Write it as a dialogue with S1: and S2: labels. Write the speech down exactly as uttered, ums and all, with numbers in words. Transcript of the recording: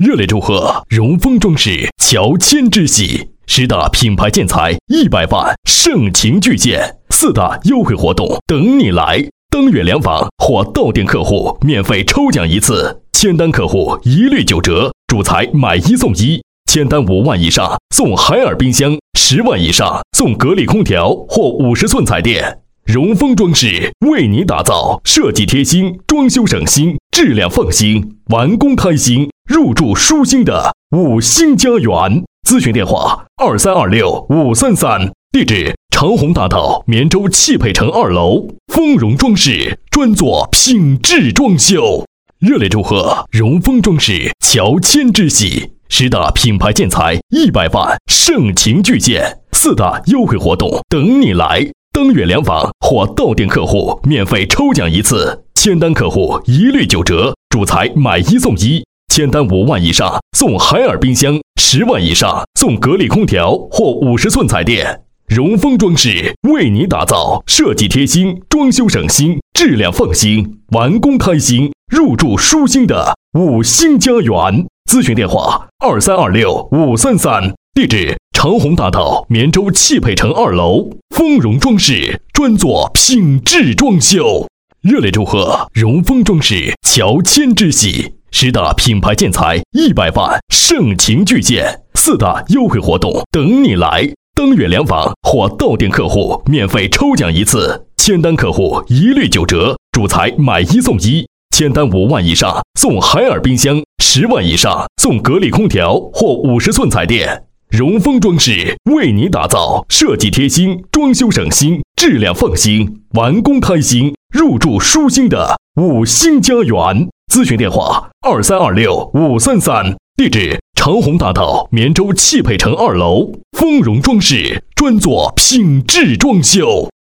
S1: 热烈祝贺荣丰装饰乔迁之喜，十大品牌建材一百万盛情巨献，四大优惠活动等你来。当月两房或到店客户免费抽奖一次，签单客户一律九折，主材买一送一。签单五万以上送海尔冰箱，十万以上送格力空调或五十寸彩电。荣丰装饰为你打造设计贴心、装修省心、质量放心、完工开心、入住舒心的五星家园。咨询电话二三二六五三三，地址长虹大道绵州汽配城二楼。丰荣装饰专做品质装修。热烈祝贺荣丰装饰乔迁之喜，十大品牌建材一百万盛情巨献，四大优惠活动等你来。当月两房或到店客户免费抽奖一次，签单客户一律九折，主材买一送一。签单五万以上送海尔冰箱，十万以上送格力空调或五十寸彩电。荣丰装饰为你打造设计贴心、装修省心、质量放心、完工开心、入住舒心的五星家园。咨询电话二三二六五三三，地址长虹大道绵州汽配城二楼。丰荣装饰专做品质装修。热烈祝贺荣丰装饰乔迁之喜，十大品牌建材一百万盛情巨献，四大优惠活动等你来。当月两房或到店客户免费抽奖一次，签单客户一律九折，主材买一送一。签单五万以上送海尔冰箱，十万以上送格力空调或五十寸彩电。荣丰装饰为你打造设计贴心、装修省心、质量放心、完工开心、入住舒心的五星家园。咨询电话二三二六五三三，地址长虹大道绵州汽配城二楼。丰荣装饰专做品质装修。